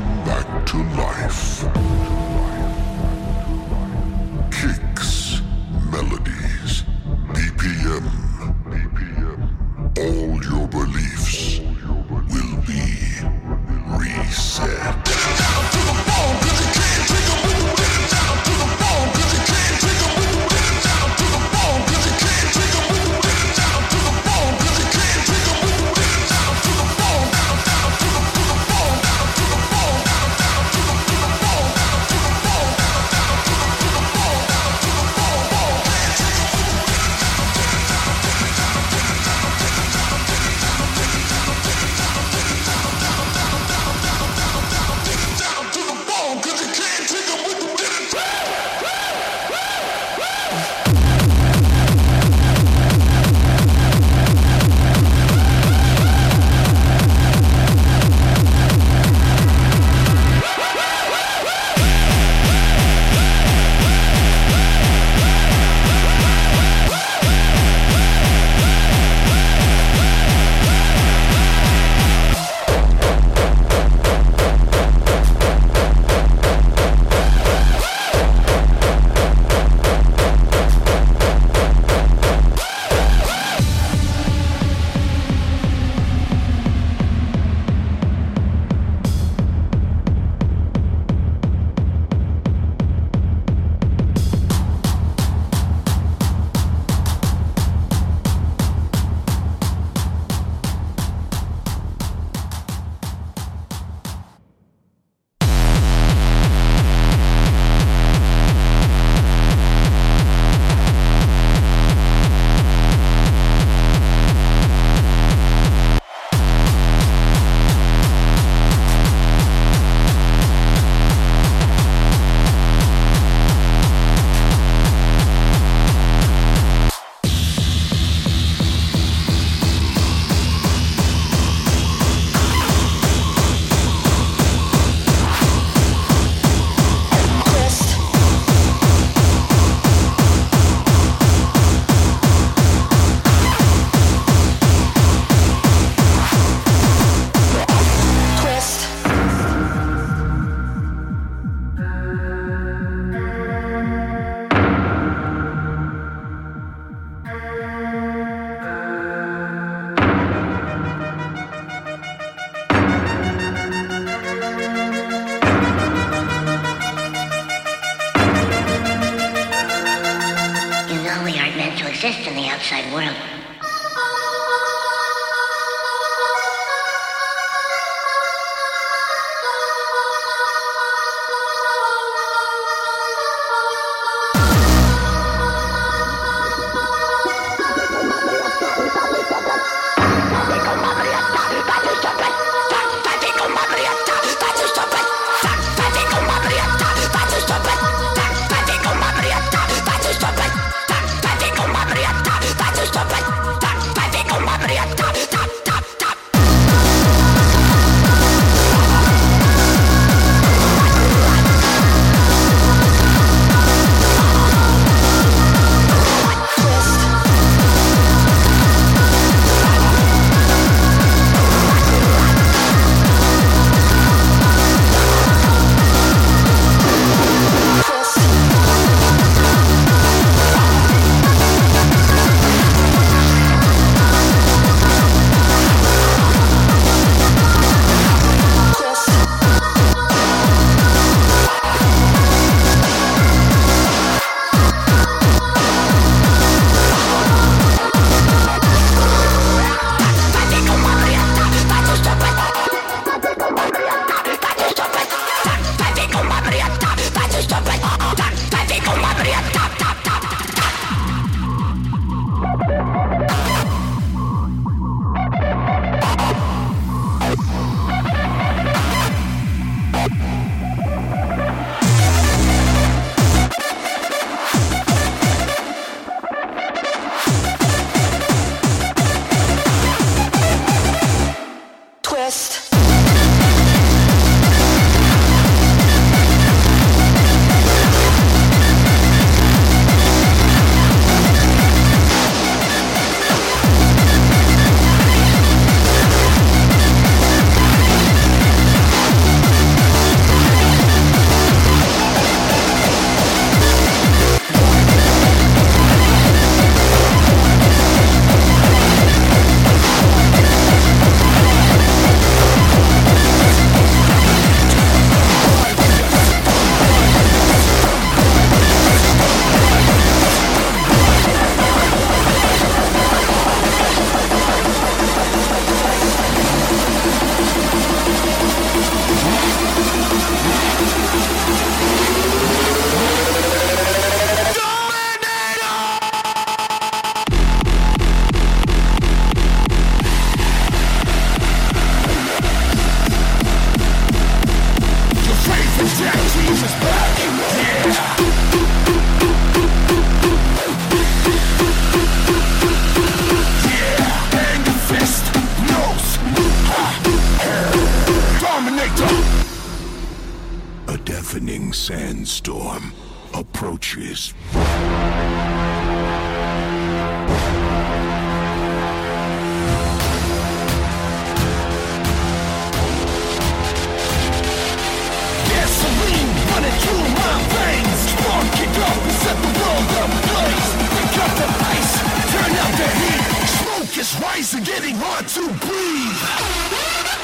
back to life. Kicks, melodies, BPM. All your beliefs will be reset. exist in the outside world. Stop it! is back. Yeah. A deafening sandstorm approaches. Gasoline running through my veins. Spark it up and set the world ablaze. Pick up the pace, turn out the heat. Smoke is rising, getting hard to breathe.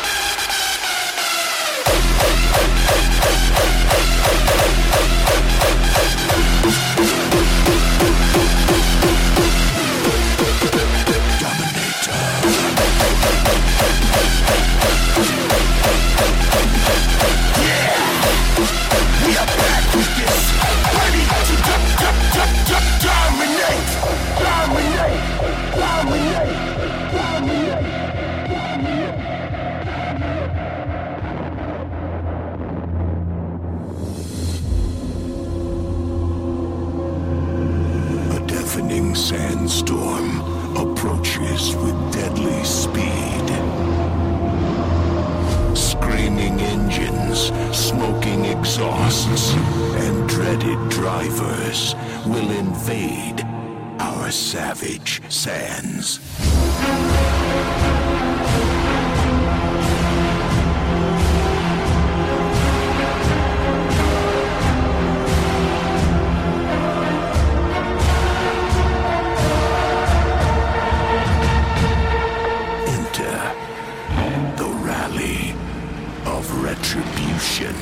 Sandstorm approaches with deadly speed. Screaming engines, smoking exhausts, and dreaded drivers will invade our savage sands. Retribution.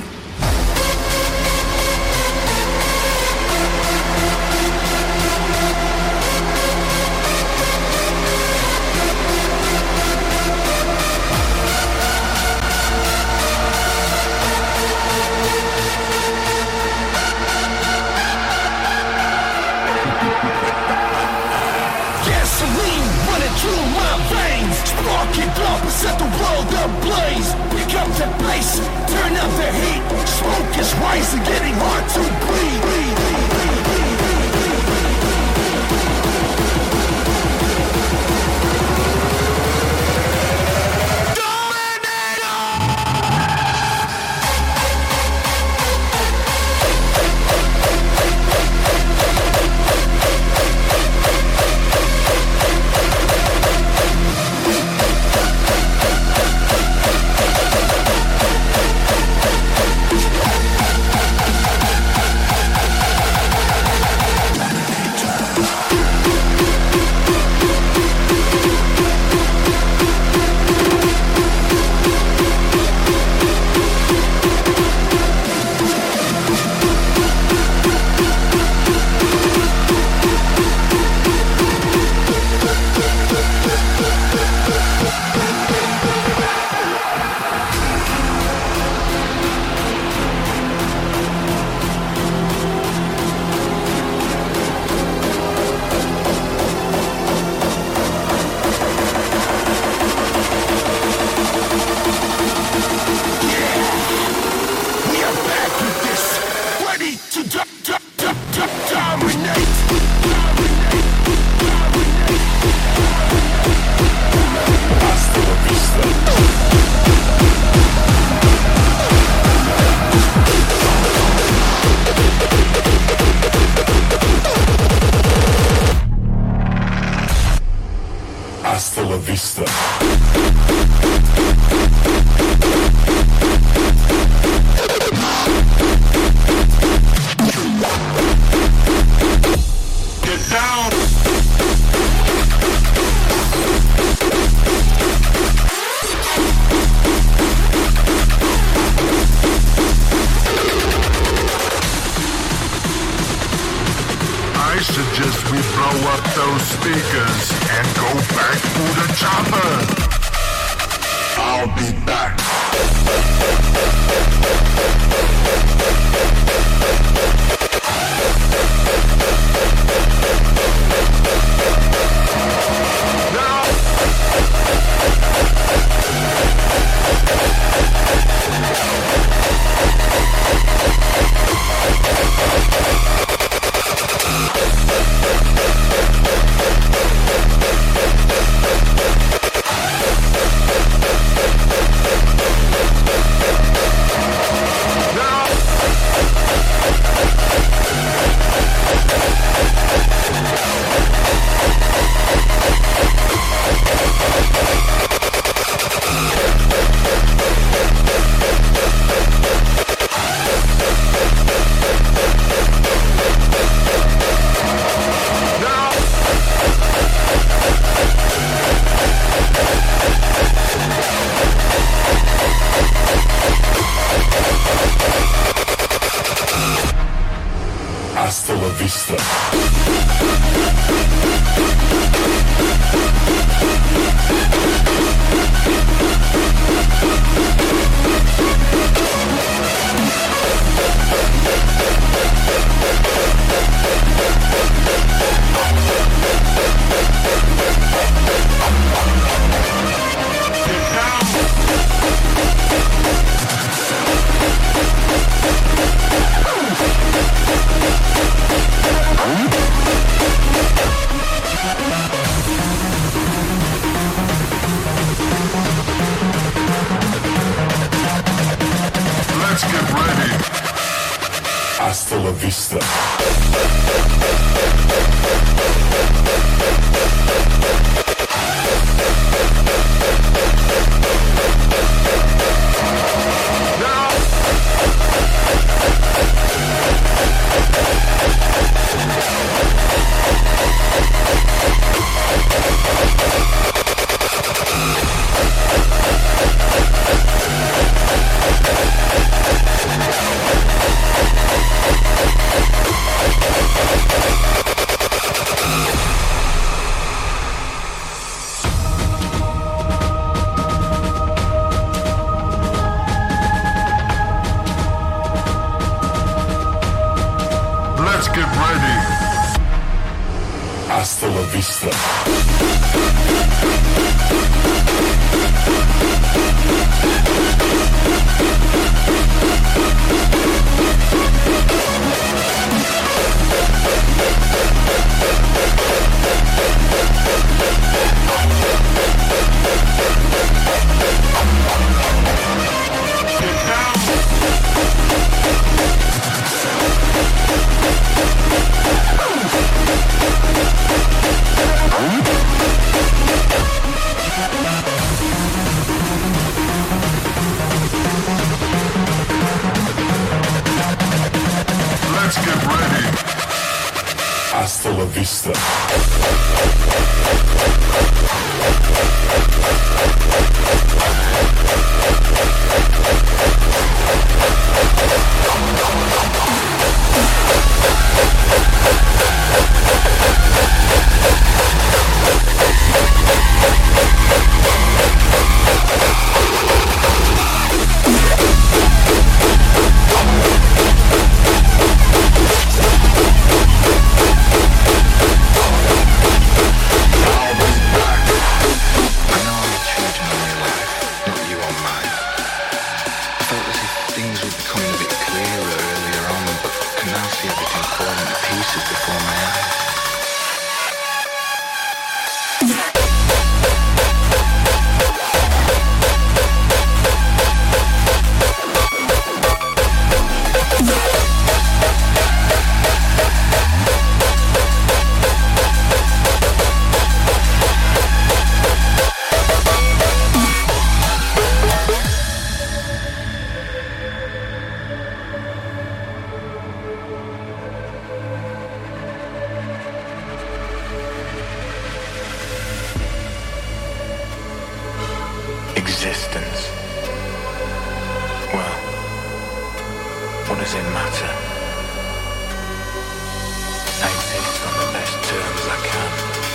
Gasoline running through my veins. Spark it up and set the world ablaze. Pick up the pace, turn out the heat. Smoke is rising, getting hard to breathe. Hasta la vista. Get down! I suggest we blow up those speakers and go back to the chopper. I'll be back. Now. vista. Let's get ready. Hasta la vista. Let's get ready. Hasta la vista. Let's get ready. Hasta la vista. Existence. Well, what does it matter? I exist on the best terms I can.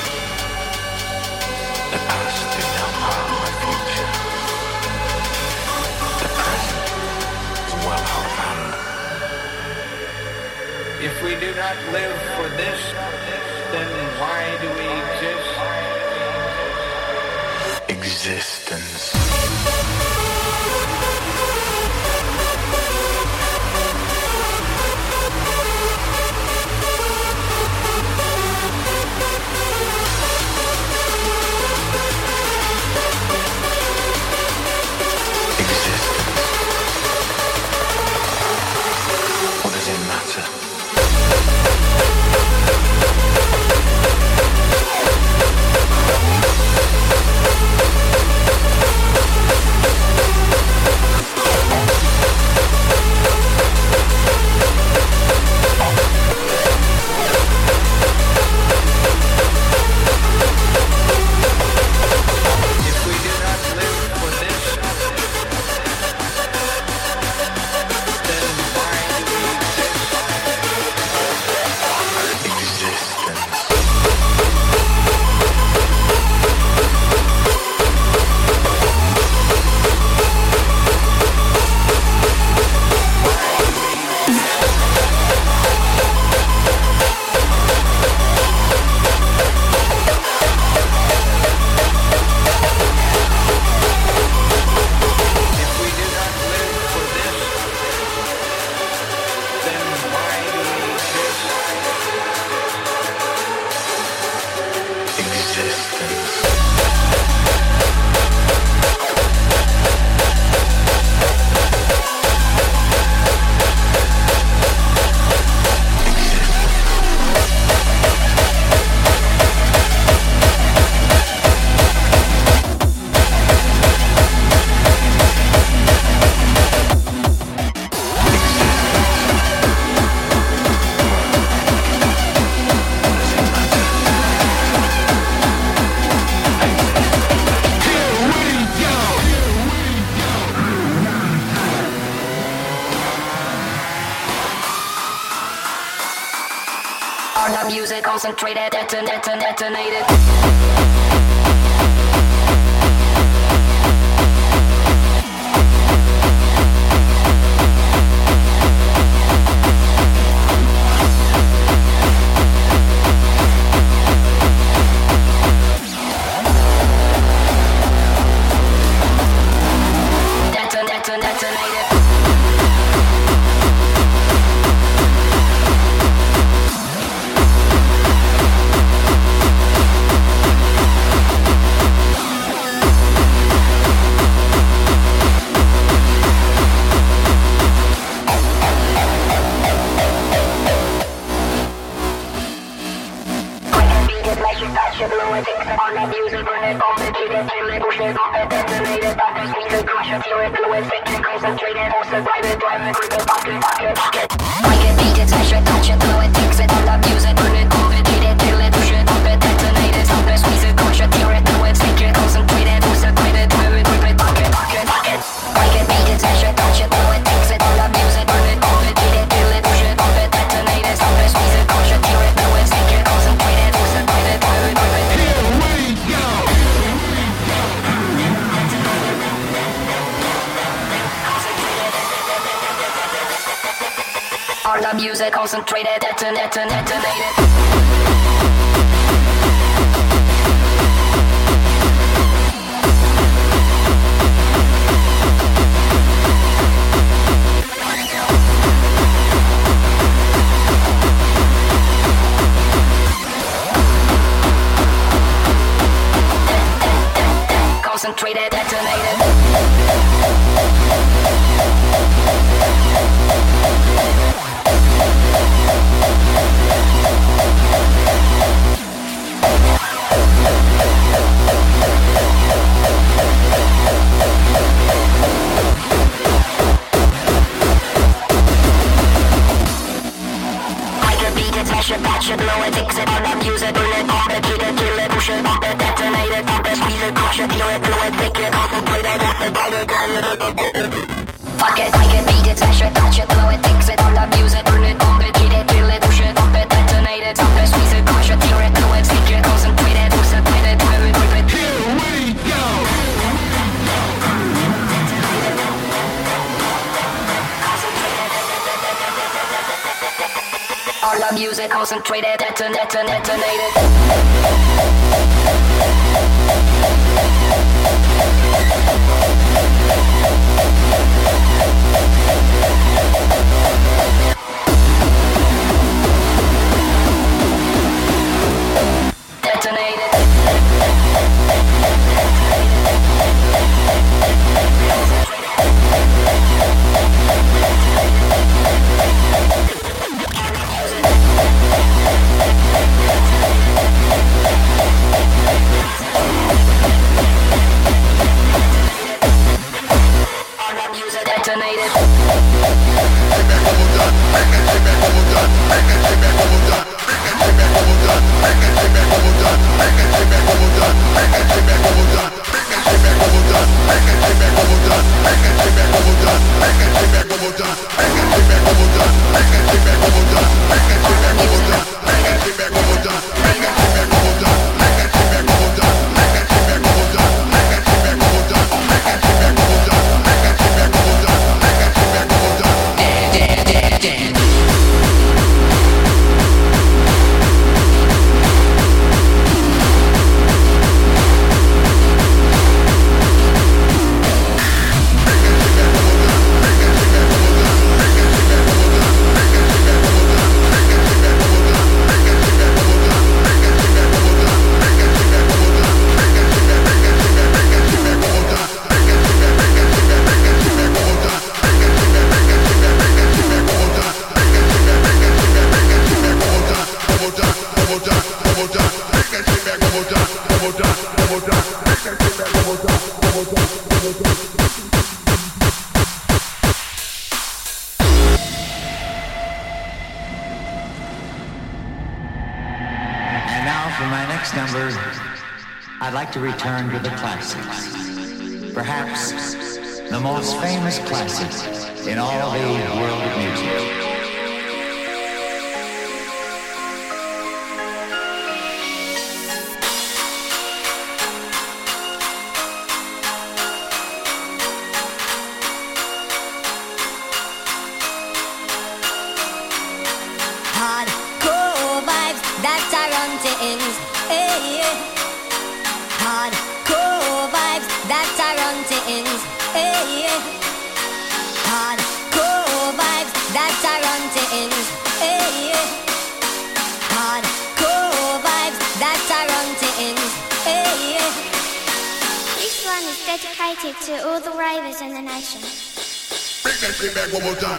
The past is now part of my future. The present is well out of hand. If we do not live for this, then why do we exist? Existence. What does it matter? All the music concentrated, detonated. All the music concentrated, detonated. Concentrated, detonated. Patch it, blow it, fix it, all the music, burn it, pump it, heat it, kill it, push it, pump it, detonate it, pump it, squeeze it, crush it, hear it, blow it, think it, concentrate it, let it, ball it, fuck it, beat it, smash it, touch it, blow it, fix it, all the music, burn it, pump it, heat it, kill it, push it, pump it, detonate it, pump it, squeeze it, crush it, hear it, blow it, think it, concentrate it, push it, play it, drive it, rip it. Here we go! All the music concentrated, detonated. I'd like to return to the classics. Perhaps the most famous classic in all the world of music. dedicated to all the ravers in the nation. Bring that shit back one more time.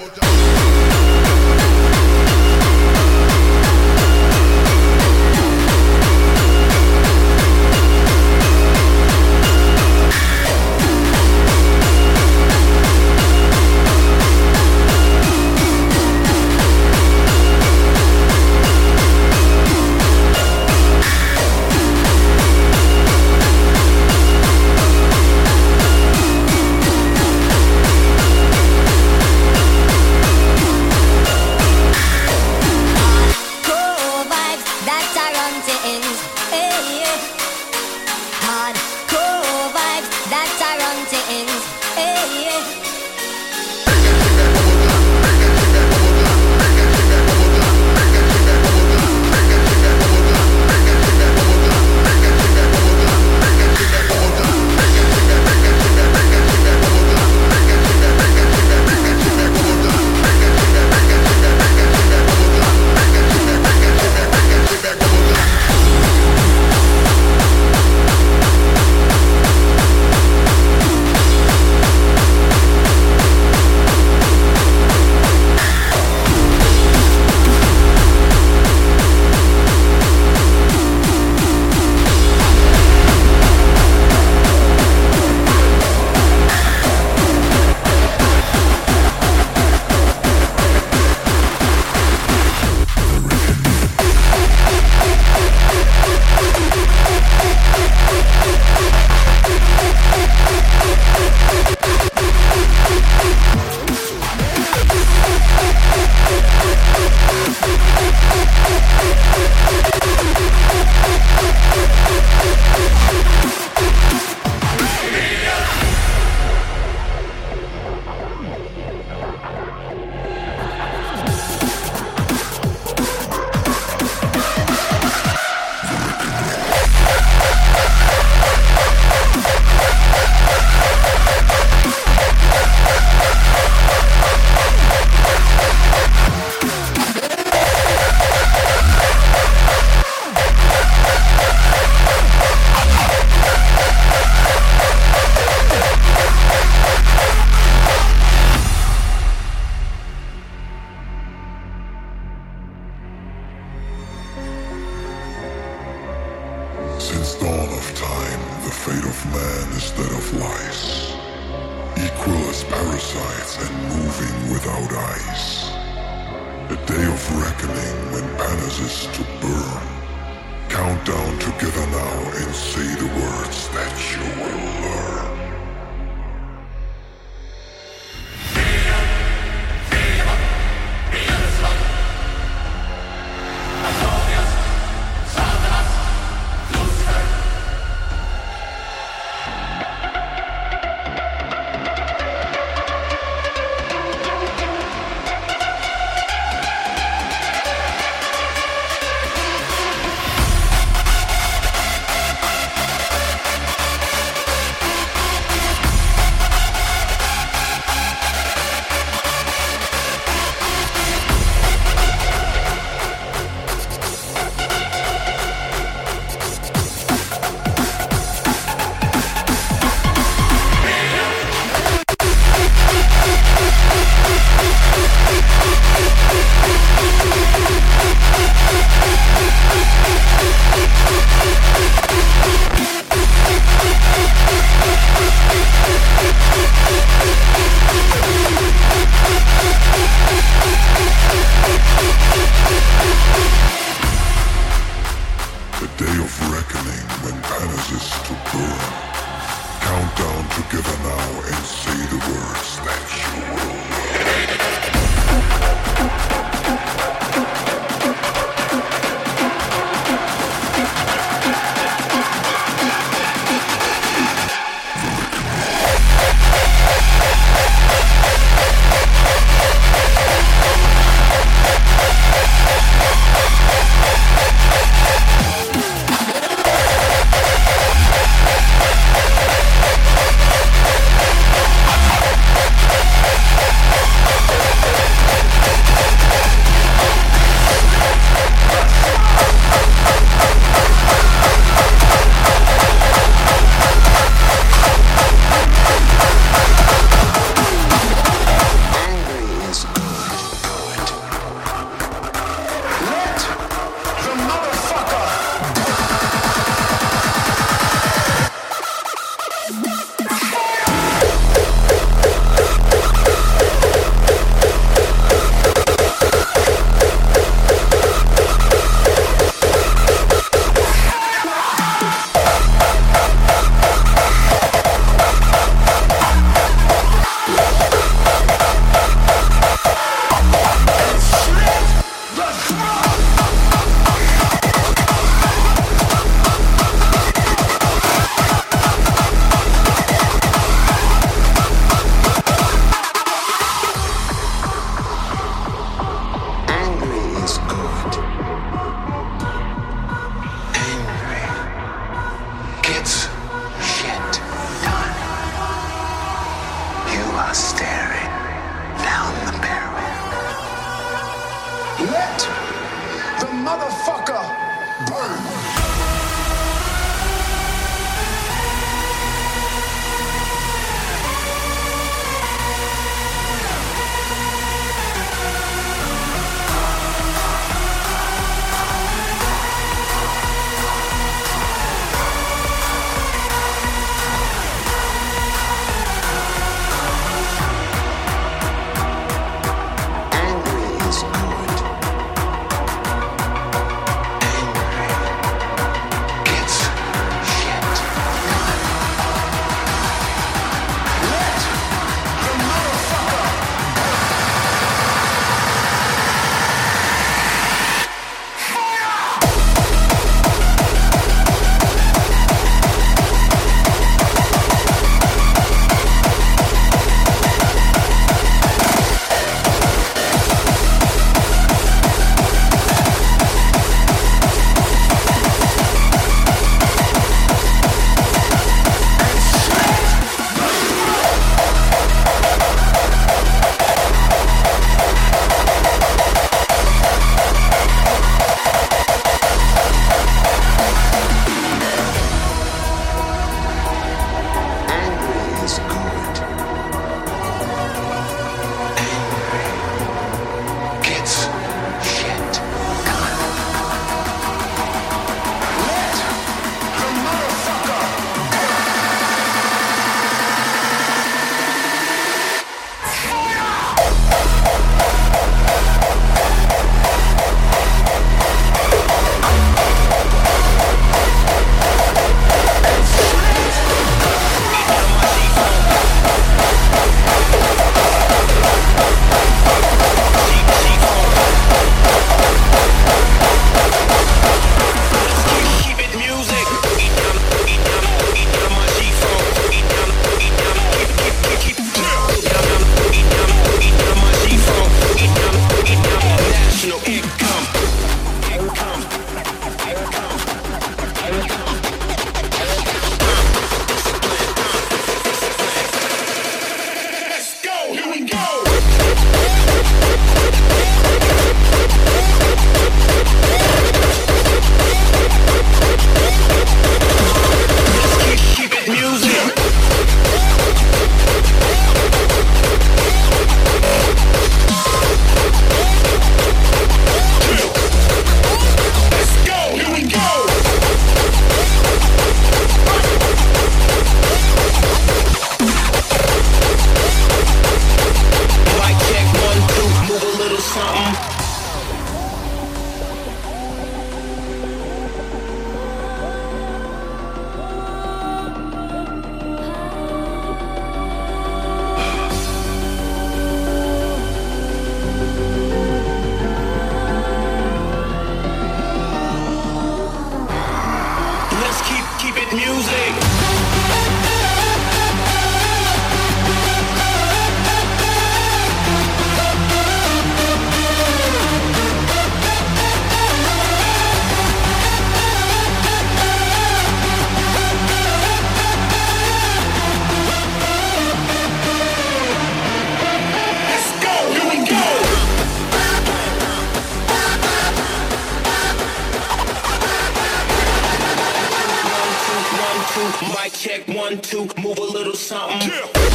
check 1, 2, move a little something.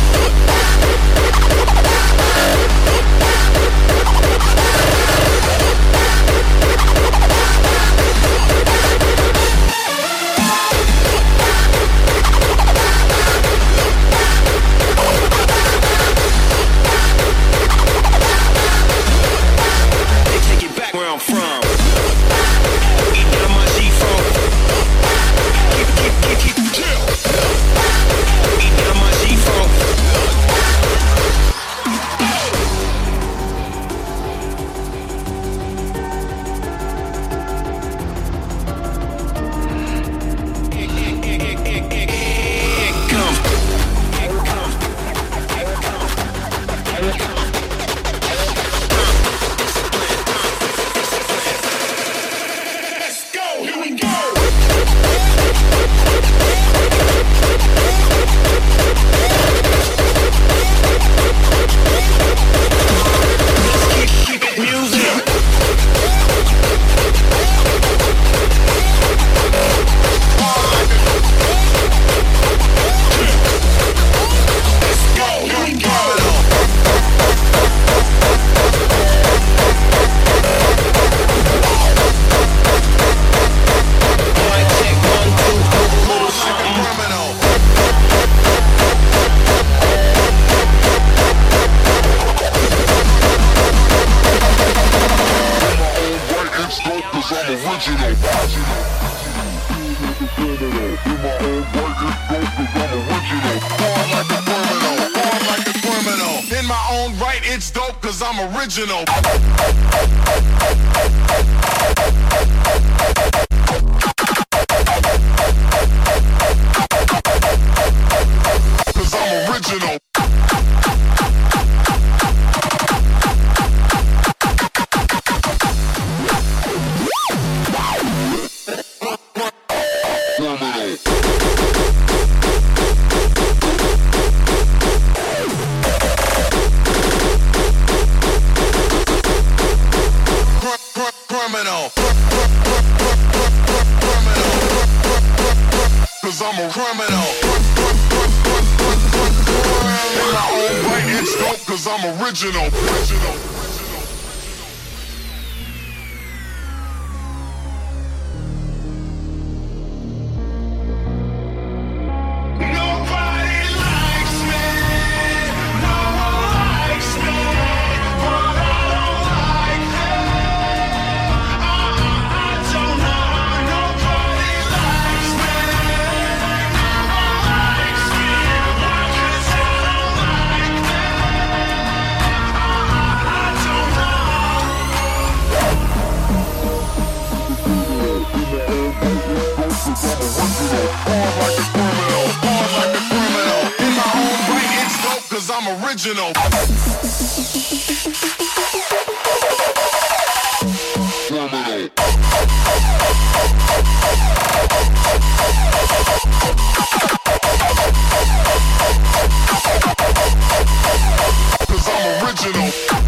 Take it back where I'm from. Eat down my G-Funk. Keep chill. Eat down my G-Funk. Original. Cause I'm original. I'm a criminal. In my own right, it's dope cause I'm original. I'm original. Cause I'm original.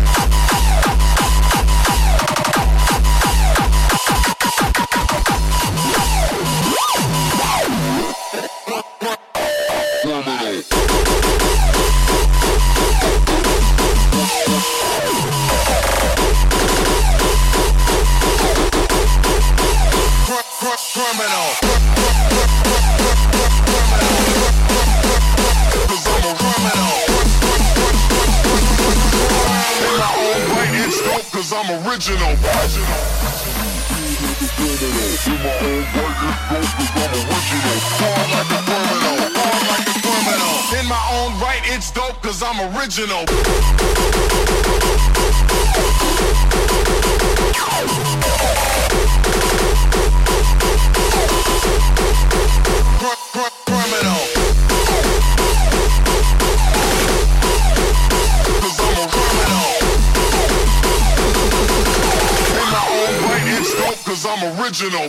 I'm original. In my own right, it's dope cause I'm original. Criminal. Cause I'm a criminal. In my own right, it's dope cause I'm original.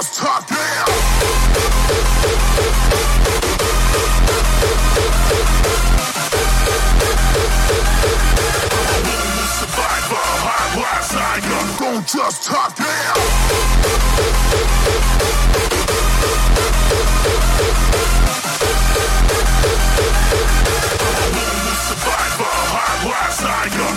just top down. Survivor, high glass tiger, don't just top down. Survivor, high glass tiger.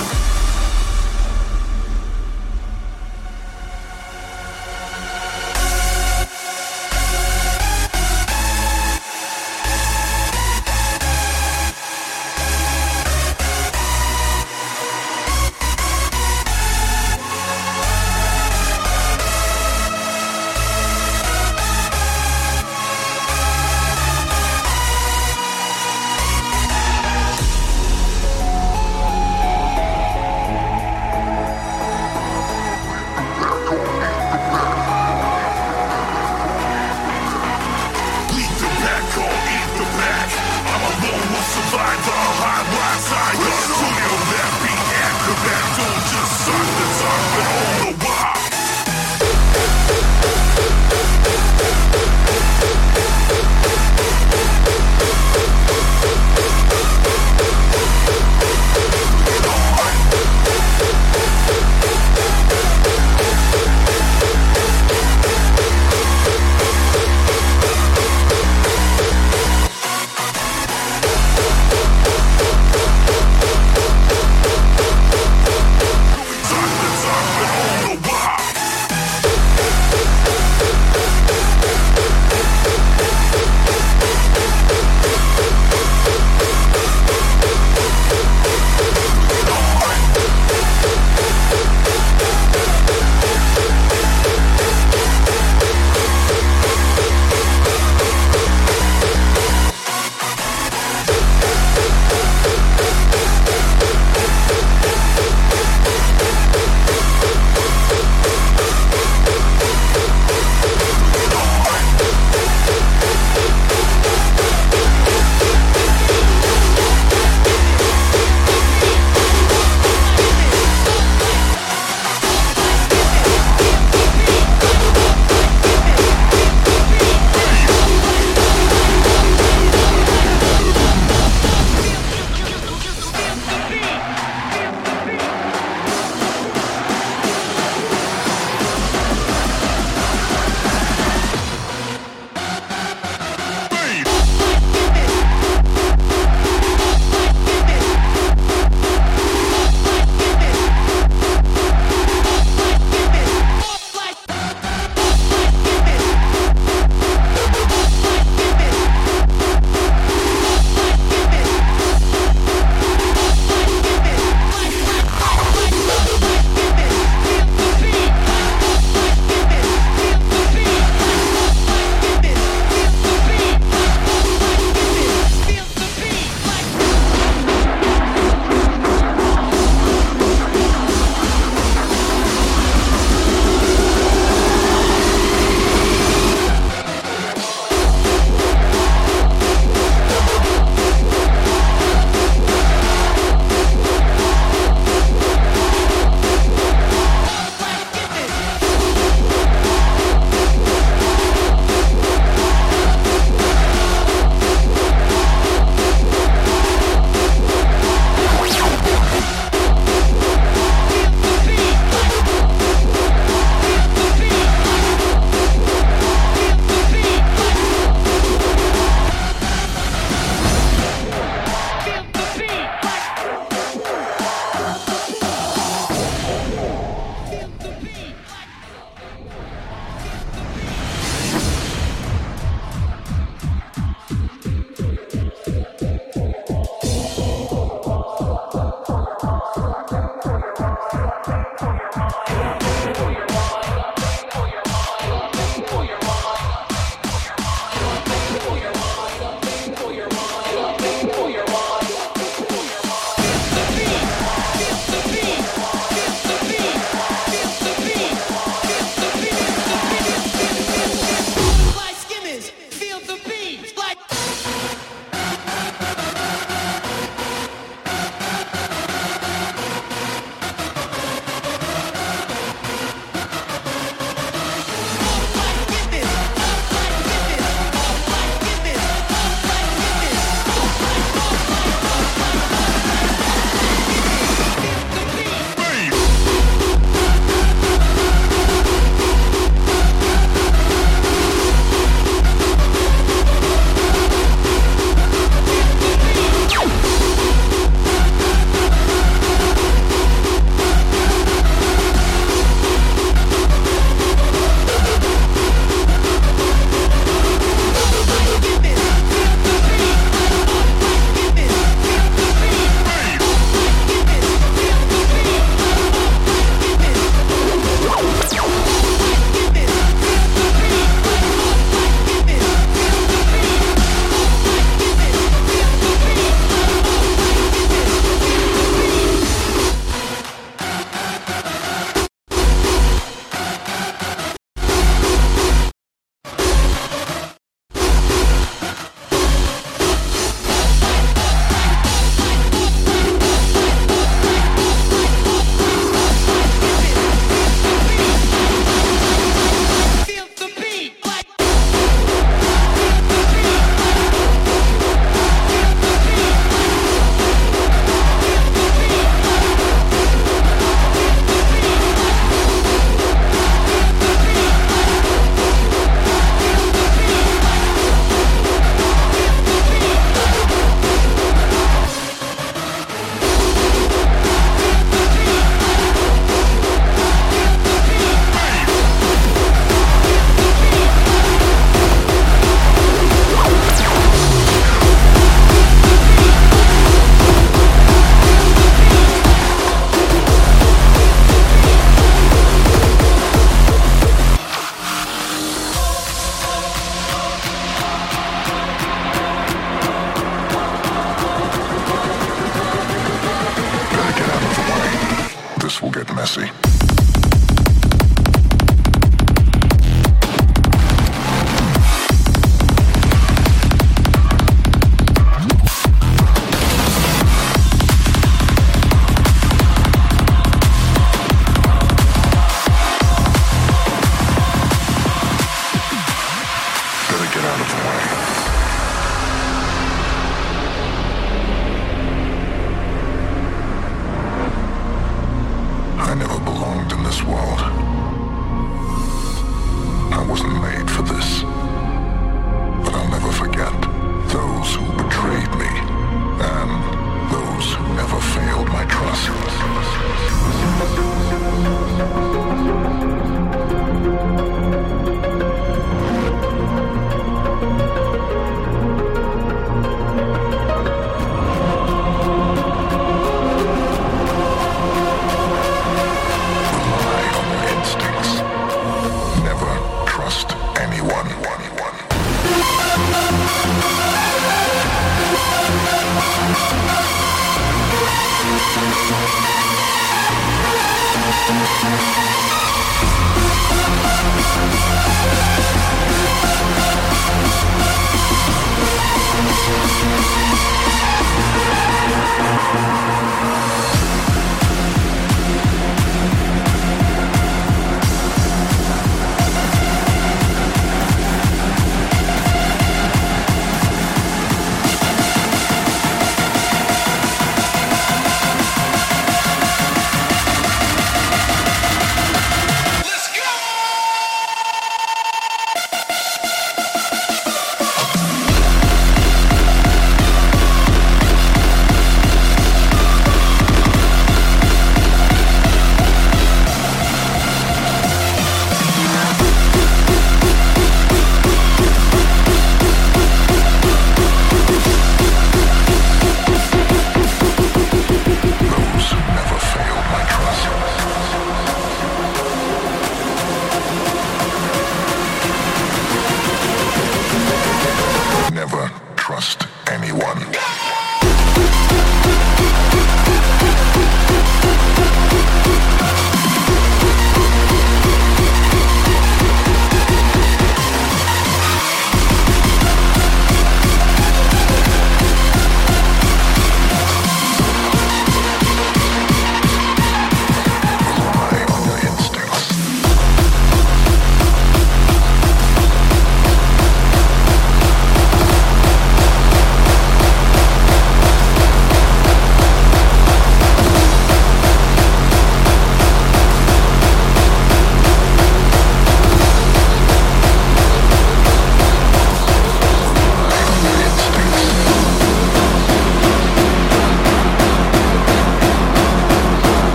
messy.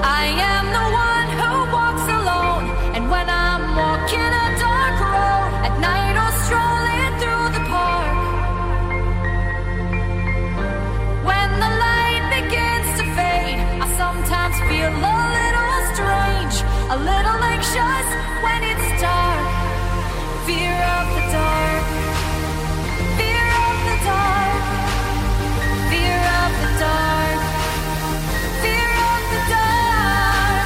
I am the one who walks alone, and when I'm walking a dark road at night or strolling through the park, when the light begins to fade, I sometimes feel a little strange, a little anxious when it's dark. Fear of the dark, fear of the dark, fear of the dark, fear of the dark.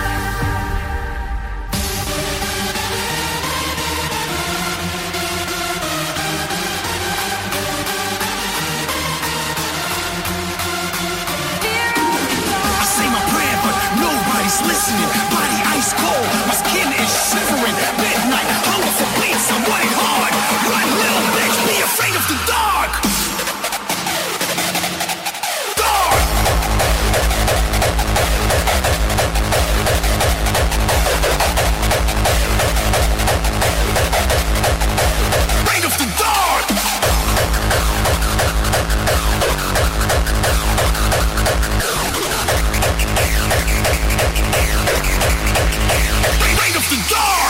I say my prayer, but nobody's listening. Body ice cold, my skin is shivering. Midnight, hunger for beats, I'm running hard. Run, little bitch, be afraid of the dark. Dark. Afraid of the dark. Afraid of the dark.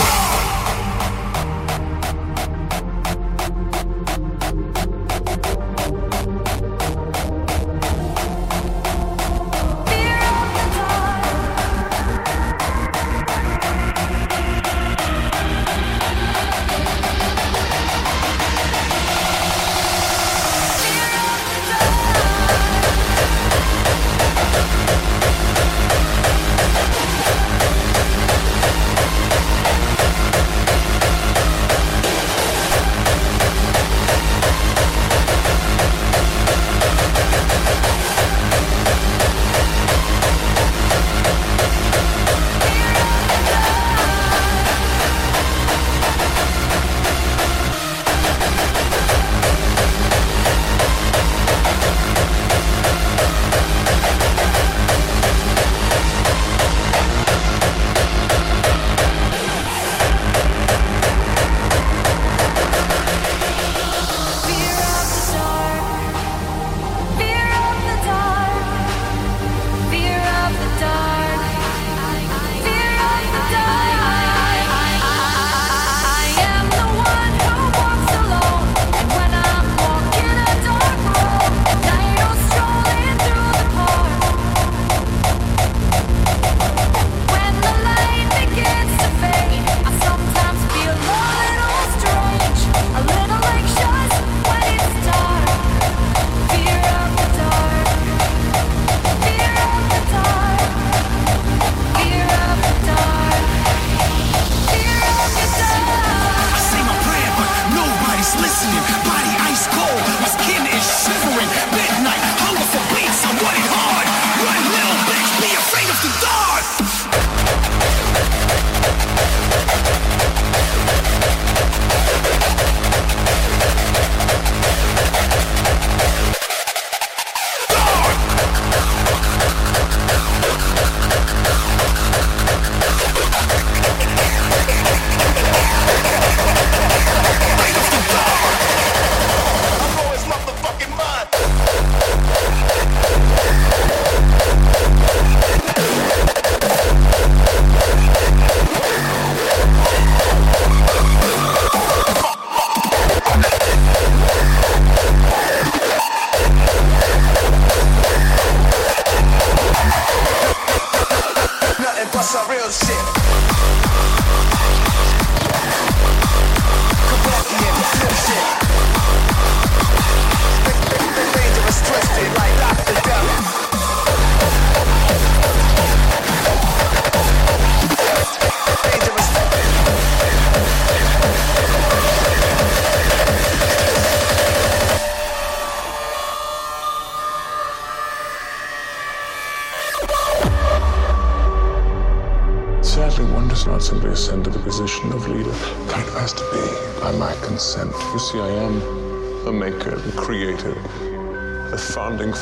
does not simply ascend to the position of leader, but it has to be by my consent. You see, I am the maker, the creator, the founding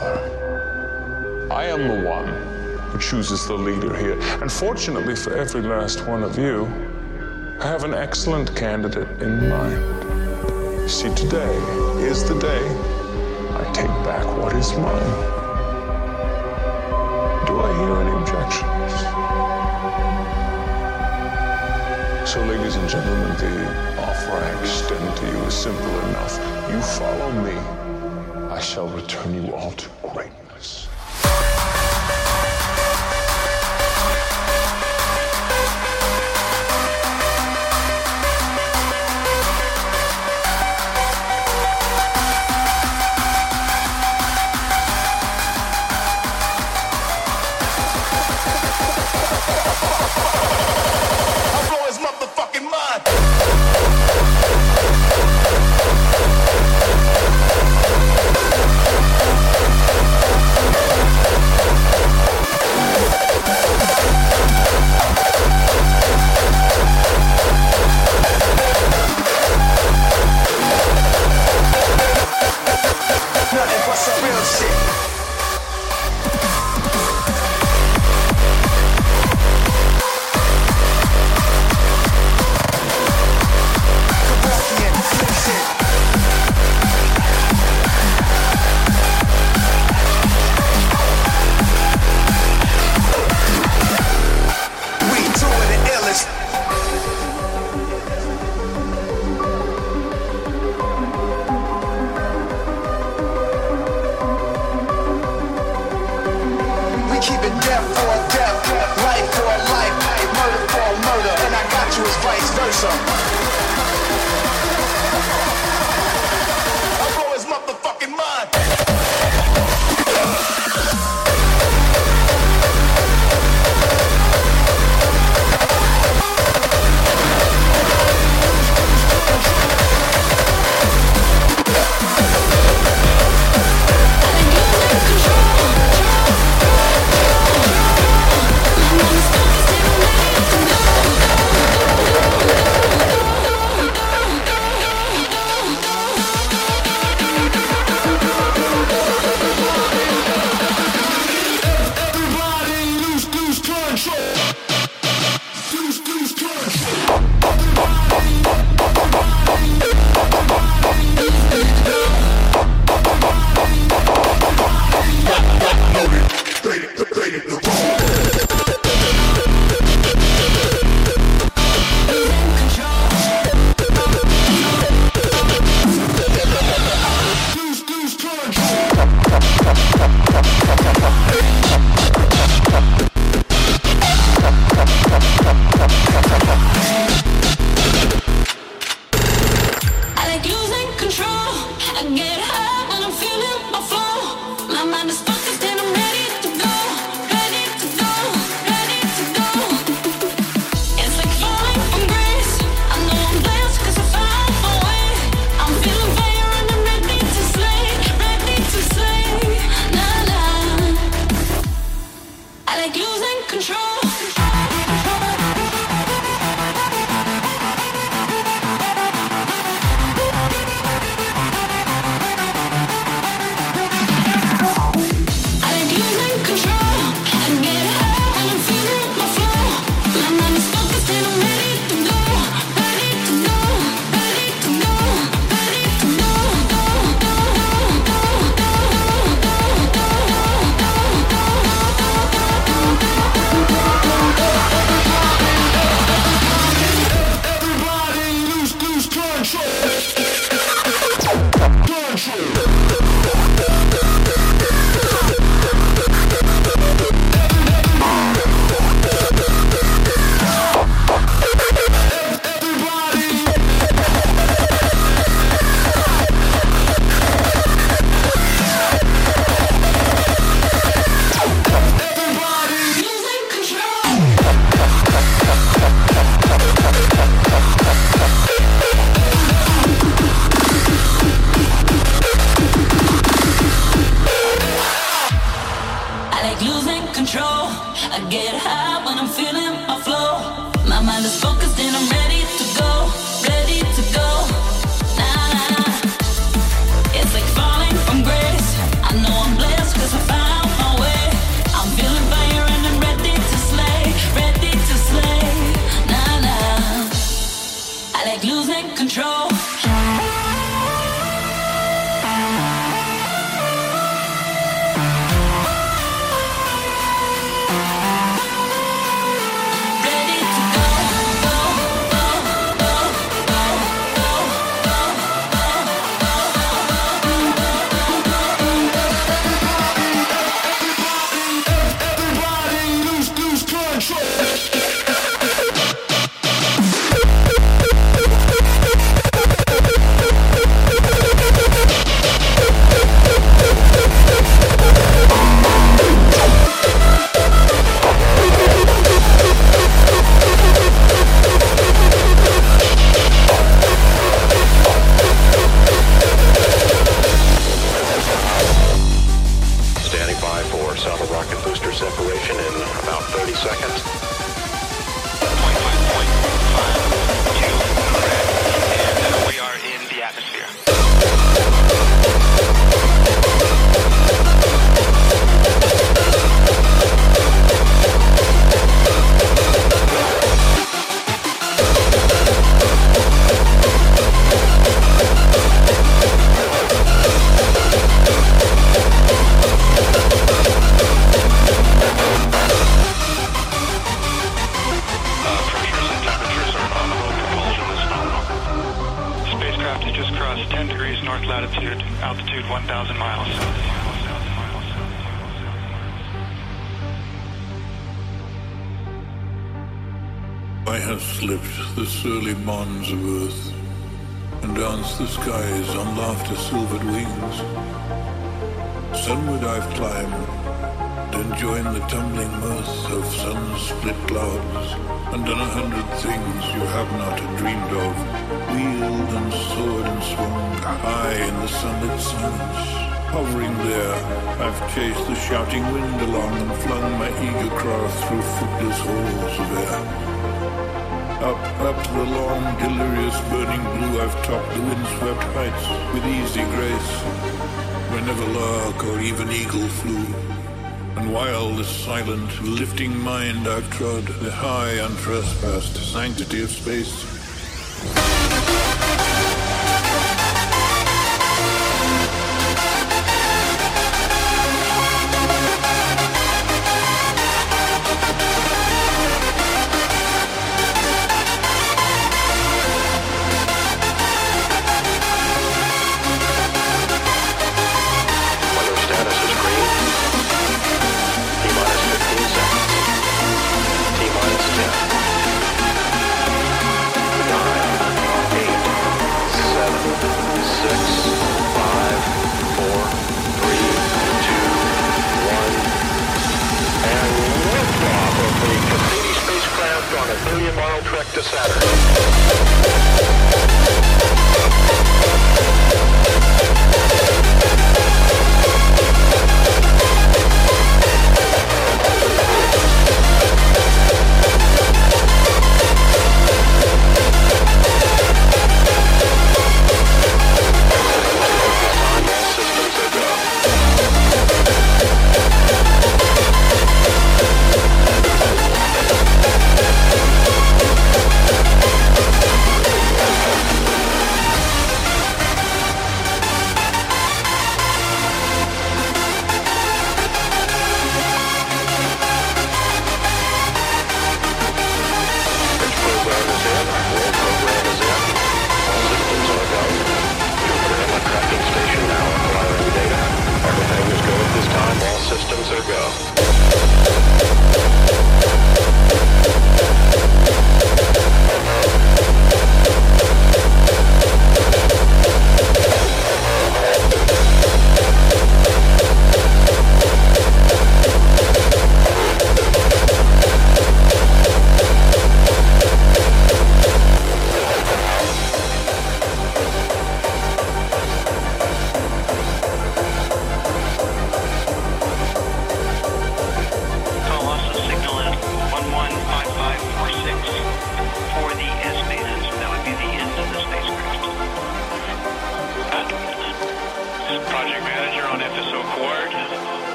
father. I am the one who chooses the leader here. And fortunately for every last one of you, I have an excellent candidate in mind. You see, today is the day I take back what is mine. Do I hear any objection? So, ladies and gentlemen, the offer I extend to you is simple enough. You follow me, I shall return you all to greatness. Ready to go, go, go. horizontal rocket booster separation in about 30 seconds. 0.5, and we are in the atmosphere. Latitude, altitude 1,000 miles. I have slipped the surly bonds of earth and danced the skies on laughter-silvered wings. Sunward I've climbed and joined the tumbling mirth of sun-split clouds and done 100 things you have not dreamed of, wheeled and soared and swung high in the sunlit silence. Hovering there, I've chased the shouting wind along and flung my eager craft through footless halls of air. Up to the long, delirious, burning blue, I've topped the windswept heights with easy grace, where never lark or even eagle flew. And while the silent, lifting mind I've trod, the high, untrespassed sanctity of space. On a 30-mile trek to Saturn.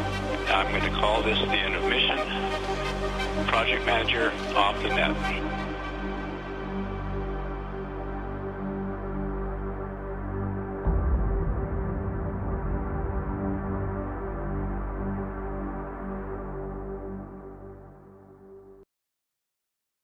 I'm going to call this the end of mission. Project Manager off the net.